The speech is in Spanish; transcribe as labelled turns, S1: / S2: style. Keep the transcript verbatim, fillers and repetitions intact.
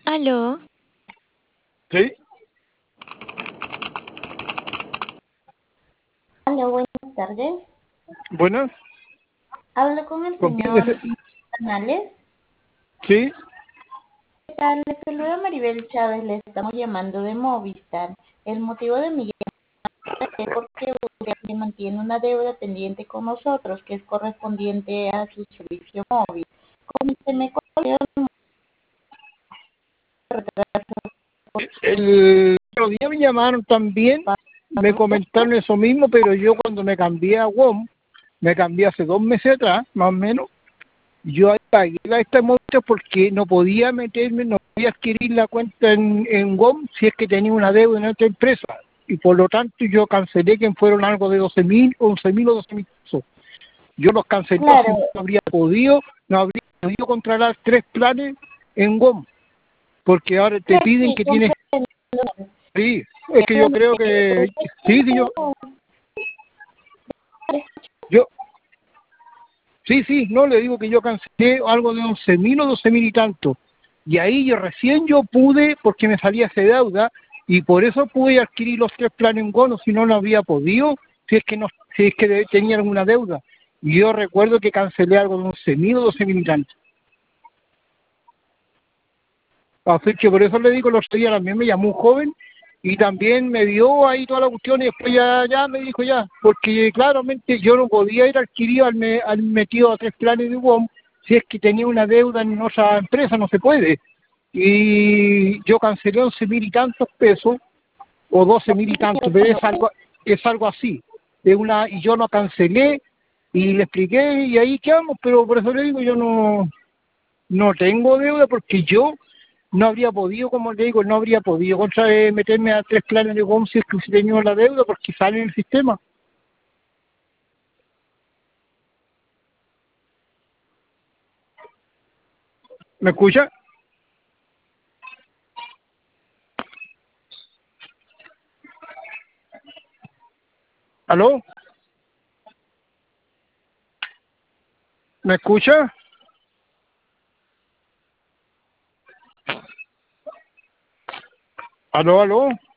S1: Aló,
S2: Sí,
S3: Hola, buenas tardes.
S2: buenas.
S3: Hablo con el
S2: ¿Con quién
S3: señor
S2: desea?
S3: Canales.
S2: Sí,
S3: ¿Qué tal? Le saluda Maribel Chávez, le estamos llamando de Movistar. El motivo de mi llamada es porque usted mantiene una deuda pendiente con nosotros que es correspondiente a su servicio móvil. Como se me corrió
S2: el otro día me llamaron también, me comentaron eso mismo, pero yo cuando me cambié a WOM, me cambié hace dos meses atrás, más o menos, yo ahí pagué la esta multa porque no podía meterme, no podía adquirir la cuenta en, en WOM si es que tenía una deuda en otra empresa. Y por lo tanto yo cancelé que fueron algo de doce mil, once mil o doce mil pesos. Yo los cancelé, así
S3: claro,
S2: no habría podido, no habría podido contratar tres planes en WOM, porque ahora te
S3: claro,
S2: piden
S3: sí,
S2: que tienes.
S3: comprendo.
S2: Sí, es que yo creo que sí, sí, yo, yo, sí, sí, no le digo que yo cancelé algo de once mil o doce mil y tanto. Y ahí yo recién yo pude, porque me salía esa deuda, y por eso pude adquirir los tres planes en bono, si no, no habría podido, si es que no, si es que de- tenía alguna deuda. Y yo recuerdo que cancelé algo de once mil o doce mil y tanto. Así que por eso le digo, los otro día también me llamó un joven y también me dio ahí toda la cuestión y después ya, ya me dijo ya, porque claramente yo no podía ir adquirido al, me, al metido a tres planes de WOM si es que tenía una deuda en otra empresa, no se puede. Y yo cancelé once mil y tantos pesos o doce mil y tantos, pero es algo, es algo así. De una, y yo lo cancelé y le expliqué y ahí quedamos, pero por eso le digo, yo no, no tengo deuda porque yo no habría podido, como le digo, no habría podido contra, eh, meterme a tres planes de WOM si es que hubiese tenido la deuda porque sale en el sistema. ¿Me escucha? ¿Aló? ¿Me escucha? ¿Aló, aló?